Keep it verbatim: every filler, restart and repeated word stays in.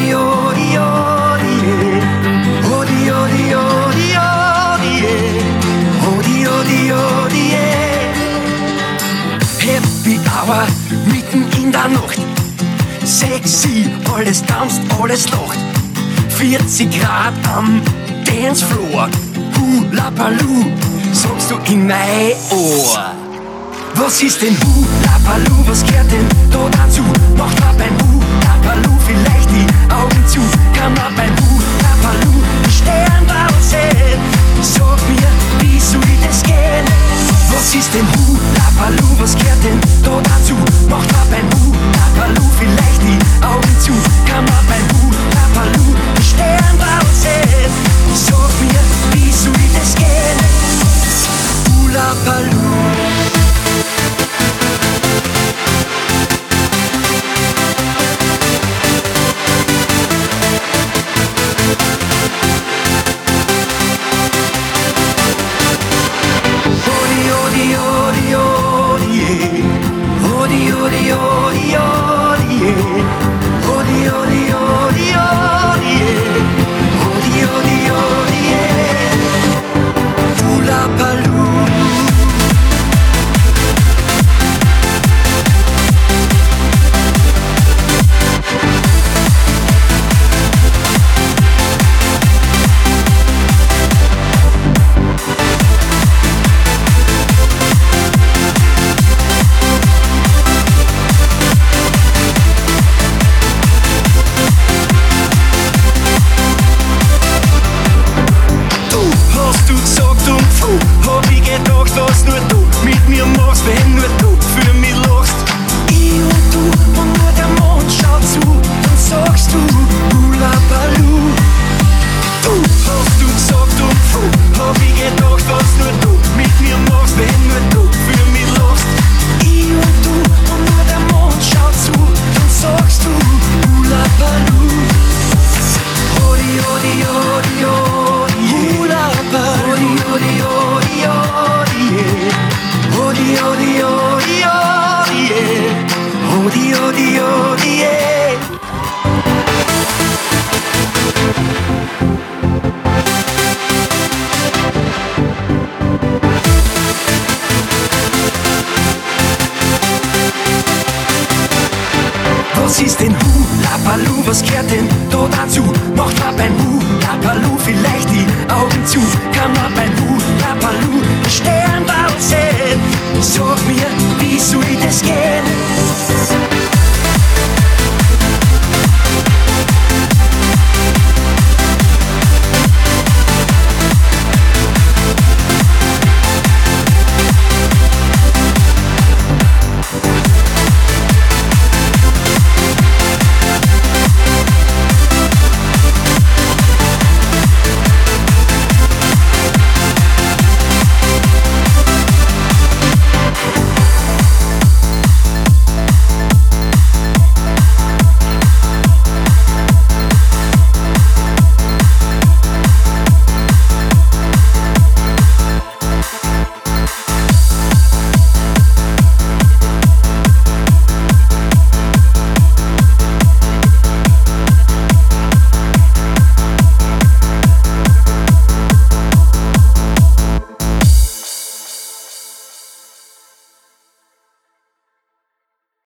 odi, odi, odi, yeah. Odi, odi, odi, odi, yeah. Odi, odi, odi, yeah. Happy Hour, mitten in der Nacht. Sexy, alles tanzt, alles lacht. vierzig Grad am Dancefloor. Hula Baloo, sagst du in mein Ohr. Was ist denn Hula Baloo, was gehört denn da dazu? Macht man beim Hula Baloo vielleicht die Augen zu? Kann man beim Hula Baloo die Sternball sehen? Sag mir, wie soll das gehen? Was ist denn Hula Baloo, was gehört denn da dazu? Macht man beim Hula Baloo vielleicht die Augen zu? Kann man beim Hula Baloo die Sternball sehen? Sag mir, wie soll das gehen? Hula Baloo. Was ist denn Hula Baloo, was gehört denn da dazu? Macht man beim Hula Baloo vielleicht die Augen zu? Kann man beim Hula Baloo den Sternball sehen? Sag mir, wie soll das gehen?